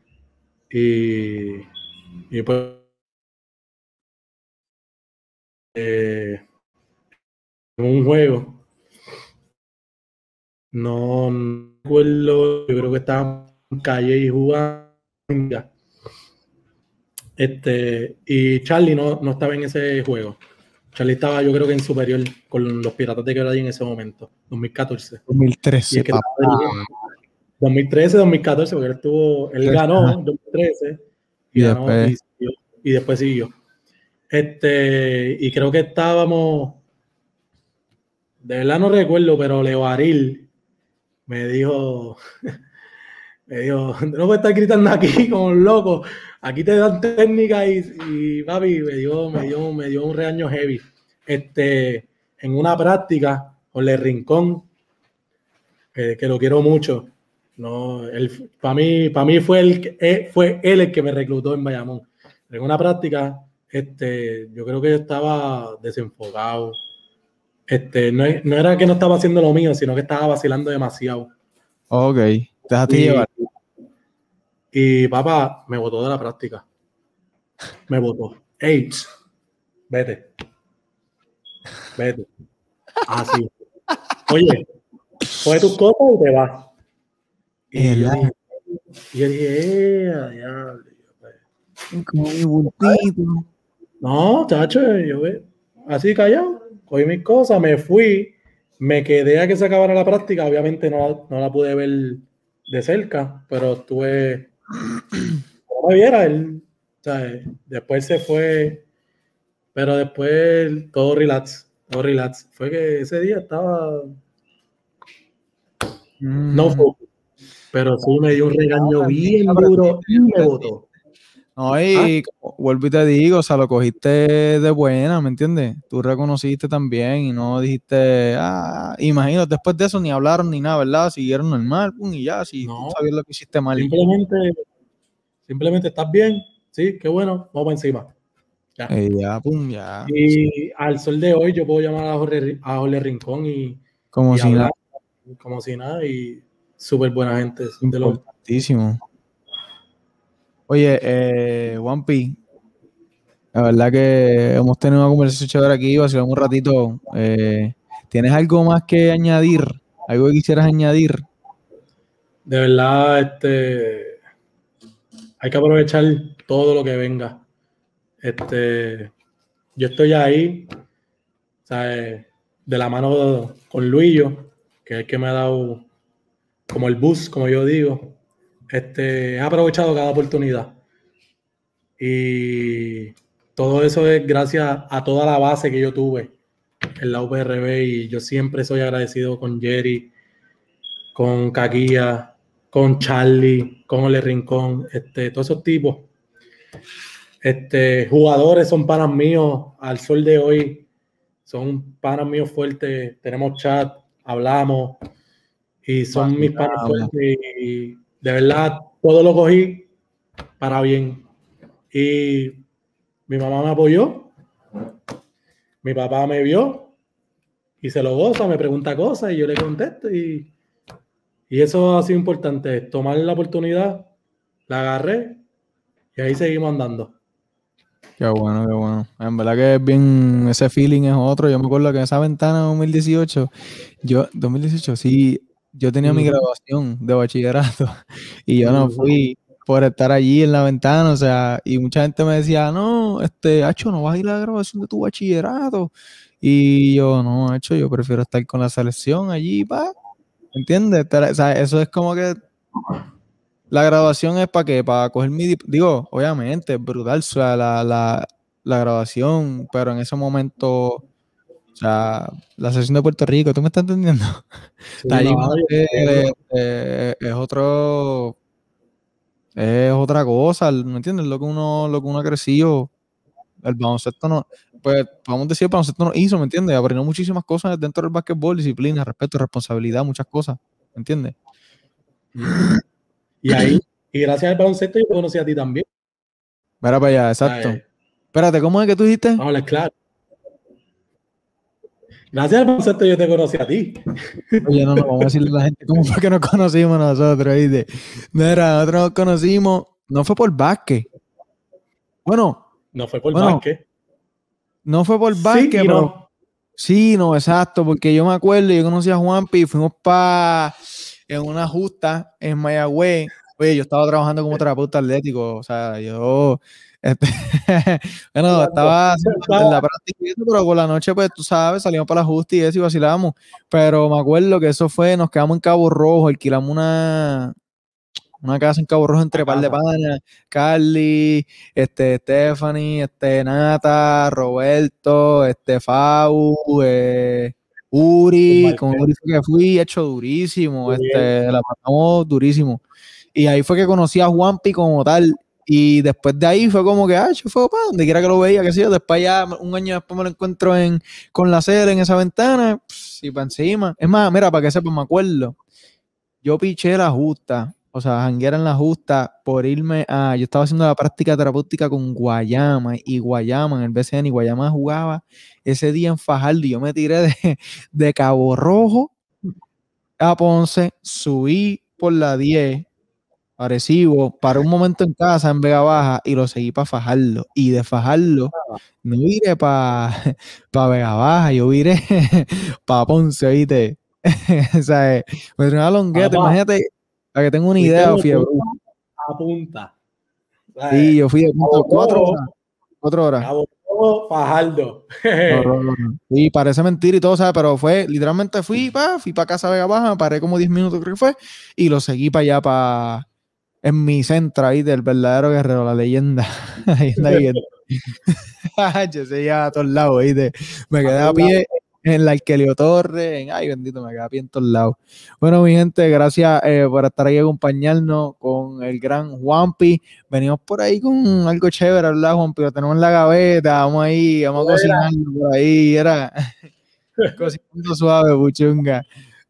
Y, y pues eh, un juego. No, no recuerdo, yo creo que estábamos en calle y jugando. Este, y Charlie no, no estaba en ese juego. Charlie estaba, yo creo que en superior con los Piratas de Quebradilla en ese momento, dos mil catorce. dos mil trece, Y es que papá. dos mil trece, dos mil catorce, porque él estuvo, él ganó en dos mil trece y, Y ganó después, y, y después siguió. Este, y creo que estábamos, de verdad no recuerdo, pero Leo Aril me dijo, me dijo, no puedes estar gritando aquí como un loco, aquí te dan técnica y, y papi, me dio, me dio, me dio un regaño heavy. Este, en una práctica con el Rincón, que, que lo quiero mucho. No, él, para mí, para mí fue, el, eh, fue él el que me reclutó en Bayamón. En una práctica, este, yo creo que yo estaba desenfocado. Este, no, no era que no estaba haciendo lo mío, sino que estaba vacilando demasiado. ok, déjate Y, llevar. y papá me botó de la práctica. Me botó. Ey, vete. Vete. Así. Oye, coge tus cosas y te vas. Y El yo dije, y yo dije, eh, diablo. como mi bultito. No, chacho, yo ve, así callado, cogí mis cosas, me fui, me quedé a que se acabara la práctica, obviamente no, no la pude ver de cerca, pero estuve, como me viera, él, o sea, después se fue, pero después todo relax, todo relax, fue que ese día estaba, no Mm. fue, pero sí me dio un regaño bien duro y me botó. No, y como vuelvo y te digo, o sea, lo cogiste de buena, ¿me entiendes? Tú reconociste también y no dijiste, ah, imagino, después de eso ni hablaron ni nada, ¿verdad? Siguieron normal, pum, y ya, si tú No, sabías lo que hiciste mal. simplemente, simplemente estás bien, sí, qué bueno, vamos para encima. Ya. Eh, ya, pum, ya. Y al sol de hoy yo puedo llamar a Jorge, a Jorge Rincón y, Como y si hablar nada, como si nada y súper buena gente. De los... importantísimo. Oye, eh, Juanpi, la verdad que hemos tenido una conversación chévere aquí, vacilamos un ratito. Eh, ¿tienes algo más que añadir? ¿Algo que quisieras añadir? De verdad, este, hay que aprovechar todo lo que venga. Este, yo estoy ahí, ¿sabes? De la mano con Luillo, que es el que me ha dado como el bus, como yo digo. Este, he aprovechado cada oportunidad. Y todo eso es gracias a toda la base que yo tuve en la U P R B y yo siempre soy agradecido con Jerry, con Caquía, con Charlie, con Ole Rincón, este, todos esos tipos. Este, jugadores son panas míos al sol de hoy, son panas míos fuertes, tenemos chat, hablamos y son mis panas fuertes y de verdad todo lo cogí para bien. Y mi mamá me apoyó, mi papá me vio y se lo goza, me pregunta cosas y yo le contesto y, y eso ha sido importante, tomar la oportunidad, la agarré y ahí seguimos andando. Qué bueno, qué bueno. En verdad que es bien, ese feeling es otro. Yo me acuerdo que en esa ventana de dos mil dieciocho, yo, dos mil dieciocho, sí, yo tenía mi Uh-huh. graduación de bachillerato y yo no Uh-huh. fui por estar allí en la ventana, o sea, y mucha gente me decía, no, este, Hacho, no vas a ir a la graduación de tu bachillerato. Y yo, no, Hacho, yo prefiero estar con la selección allí, pa, ¿entiendes? O sea, eso es como que la graduación es para qué, para coger mi, dip- digo, obviamente, es brutal, o sea, la, la, la graduación, pero en ese momento, o sea, la selección de Puerto Rico, ¿tú me estás entendiendo? Sí, Está allí no, con yo ustedes, entiendo. eh, es otro, es otra cosa, ¿me entiendes? Lo que uno, lo que uno ha crecido, el baloncesto no, pues vamos a decir, para nosotros nos hizo, ¿me entiendes? Aprendió muchísimas cosas dentro del básquetbol, disciplina, respeto, responsabilidad, muchas cosas, ¿me entiendes? Y ahí, y gracias al baloncesto yo te conocí a ti también. Mira para allá, exacto. Ay. Espérate, ¿cómo es que tú dijiste? Vamos a hablar claro. Gracias al baloncesto yo te conocí a ti. Oye, no, no, vamos a decirle a la gente cómo fue que nos conocimos nosotros, ¿viste? Mira, nosotros nos conocimos, no fue por básquet. Bueno. No fue por bueno, básquet. No fue por básquet, sí, pero... No. Sí, no, exacto, porque yo me acuerdo, yo conocí a Juanpi y fuimos para en una justa en Mayagüez. Oye, yo estaba trabajando como terapeuta atlético, o sea, yo... Este, bueno, estaba en la práctica, pero por la noche, pues tú sabes, salimos para la justa y eso y vacilábamos. Pero me acuerdo que eso fue, nos quedamos en Cabo Rojo, alquilamos una, una casa en Cabo Rojo entre par de panas, Carly, este, Stephanie, este, Nata, Roberto, este, Fau, eh, Uri, con Uri fue que fui, hecho durísimo, Muy este, bien. La pasamos durísimo. Y ahí fue que conocí a Juanpi como tal. Y después de ahí fue como que, ah, yo fue para donde quiera que lo veía, que sé yo. Después ya, un año después me lo encuentro en, con la sede en esa ventana, pss, y para encima. Es más, mira, para que sepan, me acuerdo, yo piché la justa, o sea, janguera en la justa por irme a, yo estaba haciendo la práctica terapéutica con Guayama, y Guayama en el B C N, y Guayama jugaba ese día en Fajardo, y yo me tiré de, de Cabo Rojo a Ponce, subí por la diez, Arecibo, para un momento en casa en Vega Baja y lo seguí para Fajardo. Y de Fajardo no viré para pa Vega Baja, yo viré para Ponce, ¿viste? O sea, me tiré una longueta, imagínate, para que tenga una idea, fiebre. A punta. Sí, yo fui de punta cuatro horas. Cuatro horas. Cabo Rojo, Fajardo. No, no, no. Sí, parece mentira y todo, ¿sabes? Pero fue, literalmente fui para fui para casa Vega Baja, paré como diez minutos, creo que fue, y lo seguí para allá, para en mi centro ahí del verdadero guerrero, la leyenda. La leyenda yo seguía a todos lados, ¿viste? Me quedé a pie en la Arquelio Torre, en, ay bendito, me quedé a pie en todos lados. Bueno, mi gente, gracias eh, por estar ahí acompañarnos con el gran Juanpi. Venimos por ahí con algo chévere, ¿verdad, Juanpi? Lo tenemos en la gaveta, vamos ahí, vamos a cocinar por ahí, era cocinando suave, puchunga.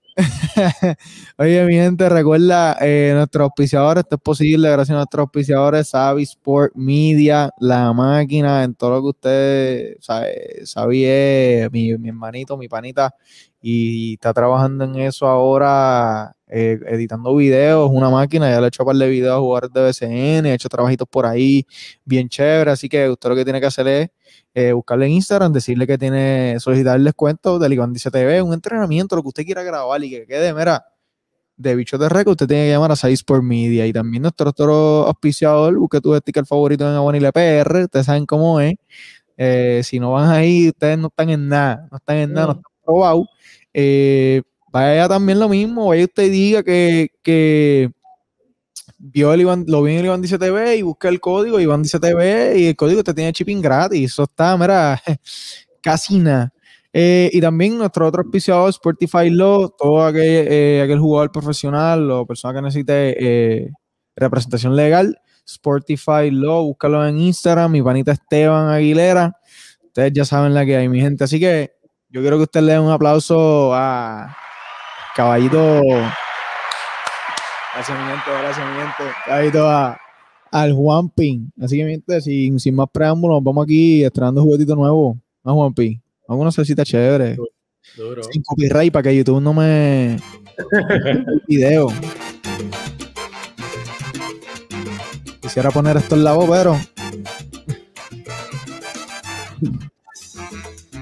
Oye, mi gente, recuerda eh, nuestros auspiciadores, esto es posible gracias a nuestros auspiciadores, Savvy Sport Media, La Máquina, en todo lo que usted sabe. Savvy es mi, mi hermanito, mi panita, y está trabajando en eso ahora, eh, editando videos, una máquina, ya le he hecho un par de videos a jugadores de B C N, he hecho trabajitos por ahí bien chévere, así que usted lo que tiene que hacer es Eh, buscarle en Instagram, decirle que tiene, solicitar el descuento de Liban Dice T V, un entrenamiento, lo que usted quiera grabar y que quede, mira, de bicho de récord, usted tiene que llamar a Savvy Sport Media. Y también nuestro otro auspiciador, busque tu sticker favorito en Aguanile P R, ustedes saben cómo es. Eh, si no van ahí, ustedes no están en nada, no están en nada, no están probados. Eh, vaya también lo mismo, vaya usted y diga que, que vio el Iván, lo vi en el Iván Dice T V y busca el código Iván Dice T V y el código te tiene shipping gratis. Eso está, mira, casi nada. Eh, y también nuestro otro auspiciador, Sportify Law, todo aquel, eh, aquel jugador profesional o persona que necesite eh, representación legal, Sportify Law, búscalo en Instagram, mi panita Esteban Aguilera. Ustedes ya saben la que hay, mi gente. Así que yo quiero que ustedes le den un aplauso a Caballito. Gracias, mi gente, gracias, mi gente. Caballito a, al Juanpi. Así que, mi gente, sin, sin más preámbulos, vamos aquí estrenando juguetito nuevo. ¿No, Juanpi? Vamos a una salsita chévere. Duro. Sin copyright para que YouTube no me video. Quisiera poner esto en la voz, pero